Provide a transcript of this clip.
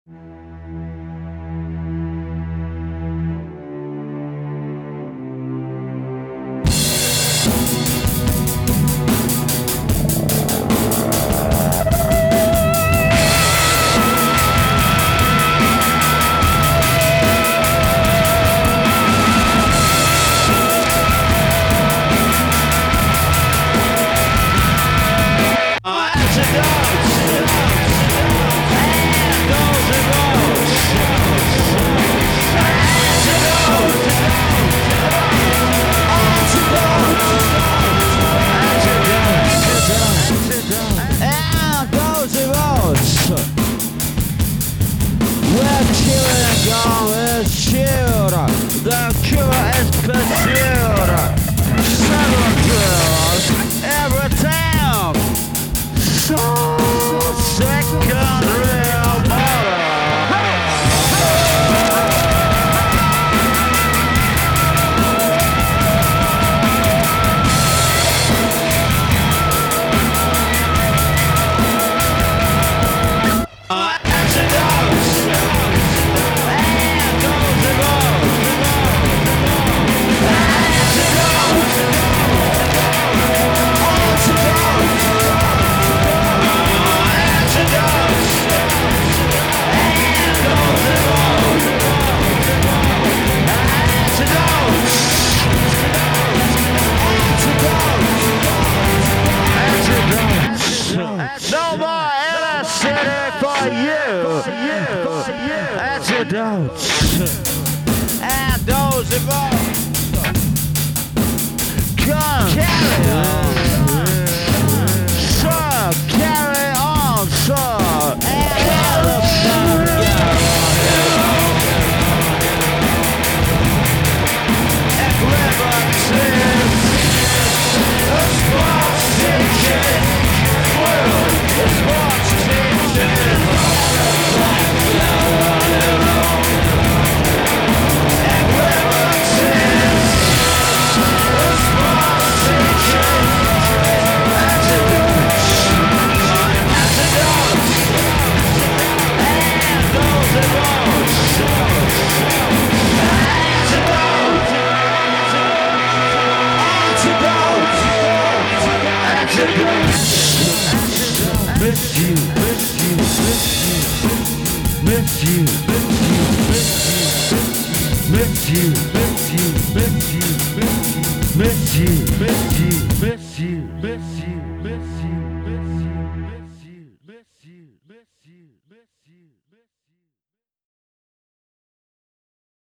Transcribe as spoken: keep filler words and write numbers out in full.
The cure is pursued. Several drills every time. So second real model. Uh, No more electricity for you, antidotes, and those involved. Come, carry on, sir, carry on, sir, and elephant, equilibrium, a small station. It's what's changing. Miss you, miss you, miss you, miss you, miss you, miss you, miss you, miss you, miss you, miss you, miss you, miss you.